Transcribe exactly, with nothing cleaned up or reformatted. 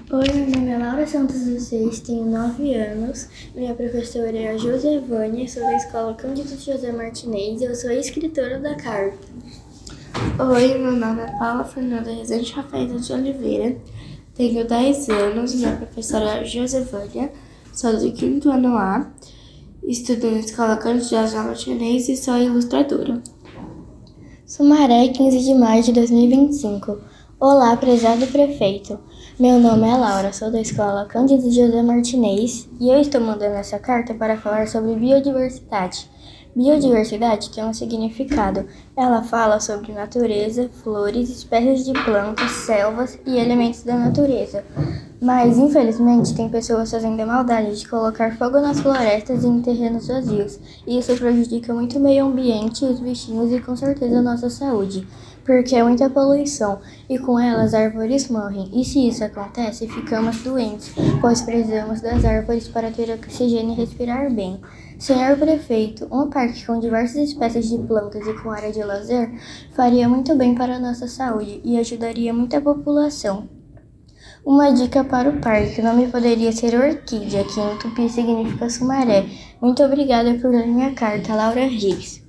Oi, meu nome é Laura Santos dos Seis, tenho nove anos. Minha professora é a Josevânia, sou da escola Cândido José Martinez e eu sou a escritora da carta. Oi, meu nome é Paula Fernanda Rezende Rafaela de Oliveira, tenho dez anos, minha professora é a Josevânia, sou do quinto ano A, estudo na escola Cândido José Martinez e sou ilustradora. Sumaré, quinze de maio de dois mil e vinte e cinco. Olá, prezado prefeito. Meu nome é Laura, sou da escola Cândido José Martinez e eu estou mandando essa carta para falar sobre biodiversidade. Biodiversidade tem um significado. Ela fala sobre natureza, flores, espécies de plantas, selvas e elementos da natureza. Mas, infelizmente, tem pessoas fazendo a maldade de colocar fogo nas florestas e em terrenos vazios. E isso prejudica muito o meio ambiente, os bichinhos e, com certeza, a nossa saúde. Porque é muita poluição e com ela as árvores morrem. E se isso acontece, ficamos doentes, pois precisamos das árvores para ter oxigênio e respirar bem. Senhor Prefeito, um parque com diversas espécies de plantas e com área de lazer faria muito bem para a nossa saúde e ajudaria muita população. Uma dica para o parque, o nome poderia ser Orquídea, que em tupi significa Sumaré. Muito obrigada por ler minha carta, Laura Reis.